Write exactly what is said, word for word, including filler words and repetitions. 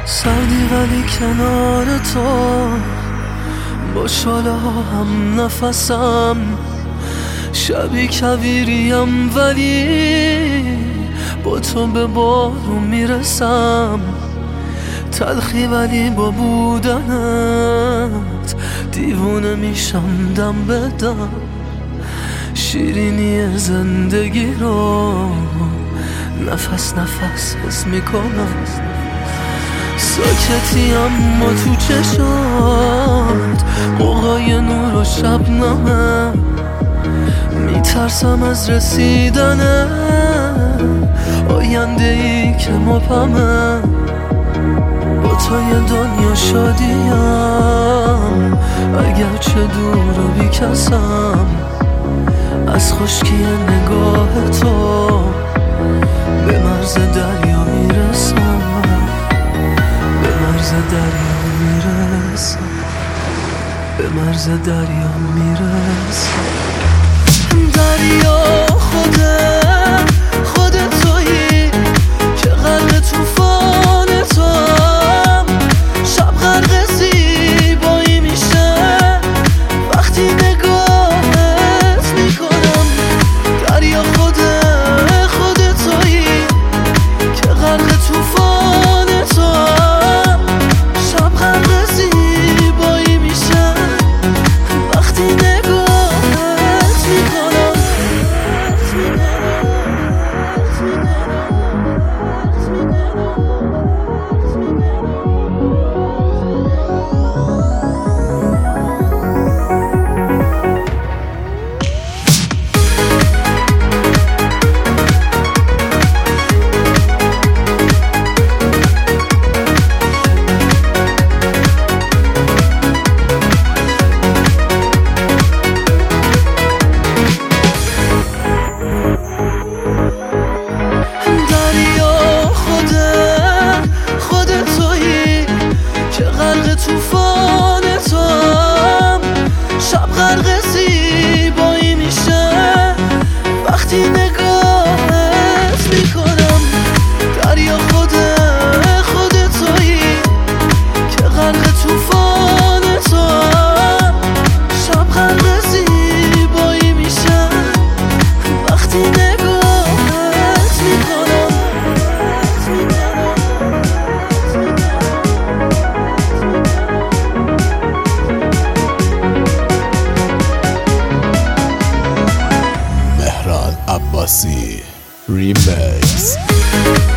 سردی ولی کنار تو، با شاله هم نفسم، شبی کویریم ولی با تو به بارون میرسم. تلخی ولی با بودنت دیوونه میشم دم به دم. شیرینی زندگی رو نفس نفس حس میکنم. ساکتی اما تو چشات قوقای نور و شبنمه. میترسم از رسیدن آینده ای که مبهمه. با تو یه دنیا شادیم اگرچه دور و بیکسم. از خشکی نگاه تو به مرز دریا میرسم، به مرز دریا میرسم، به مرز دریا میرسم. دریا خودت خودت تویی که غرق توفان توام. شب غرق زیبایی میشه وقتی نگاهت میکنم. دریا خودت خودت تویی که غرق توفان توام. شب غرق زیبایی میشه وقتی نگاهت میکنم. توفان توام. شب غرق زیبایی میشه وقتی نگاهت میکنم. دریا خودت خودت تویی که غرق توفان توام. شب غرق زیبایی میشه وقتی نگاهت میکنم. عباسی ریمیکس.